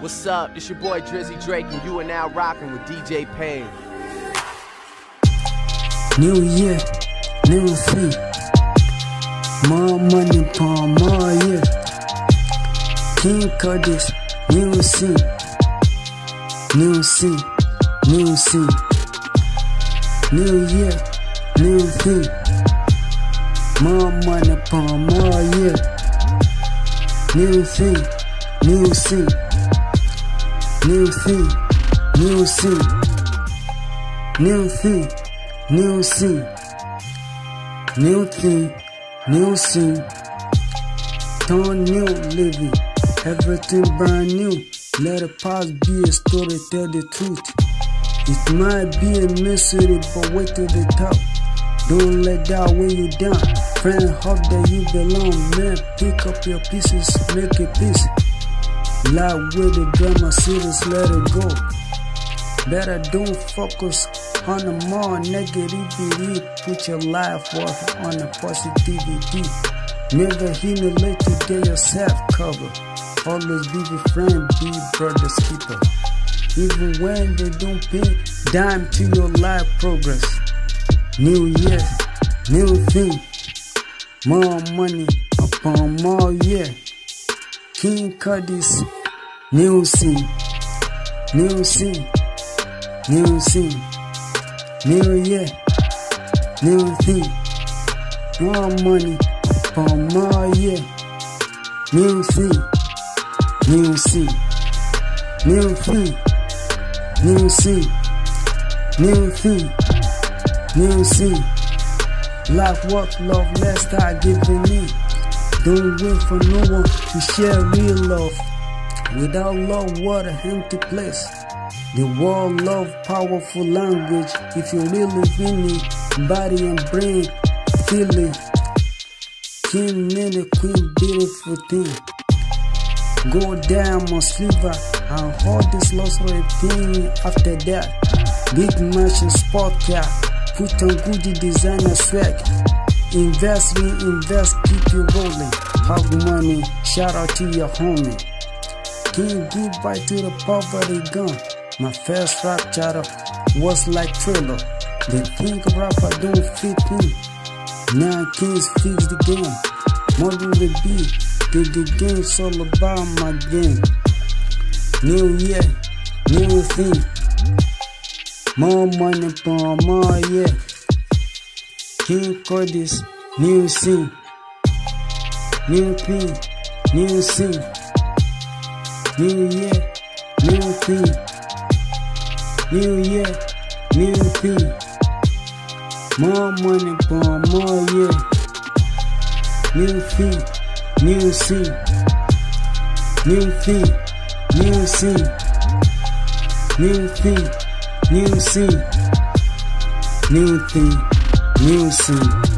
What's up? It's your boy Drizzy Drake, and you are now rocking with DJ Pain. New year, new thing. More money, more year. King Curtis, new scene. New scene, new scene. New year, new thing. More money, more year. New thing, new scene. New thing, new scene. New thing, new scene. New thing, new scene. Turn new living. Everything brand new. Let the past be a story, tell the truth. It might be a mystery, but wait to the top. Don't let that weigh you down. Friend, hope that you belong. Man, pick up your pieces, make a peace. Life with the drama series, let it go. Better don't focus on the more negativity. Put your life worth on the positivity. Never humiliate to get yourself covered. Always be the friend, be brother's keeper. Even when they don't pay dime to your life progress. New year, new thing. More money upon more year. King Curtis, new scene, new scene, new scene. New year, new thing. More money upon more year. New thing, new scene, new thing, new scene, new thing, new scene. Life, work, love, let's start giving in. Don't wait for no one to share real love. Without love, what an empty place. The world love powerful language. If you really feel it, body and brain feel it. King, man, a queen, beautiful thing. Go down my sliver and hold this lost thing. After that, big mansion, sport car, put on goodie designer swag. Invest, reinvest, keep you rolling. Hug money, shout out to your homie. King, goodbye to the poverty gone. My first rap chatter was like Thriller. They think rapper don't fit in. Now Kings fix the game. Model the beat, the game's all about my game. New year, new thing. More money for more year. King Curtis, new scene. New thing, new scene. New year, new thing. New year, new thing. More money for more year. New thing, new scene. New thing, new scene. New thing, new scene. New thing, new scene.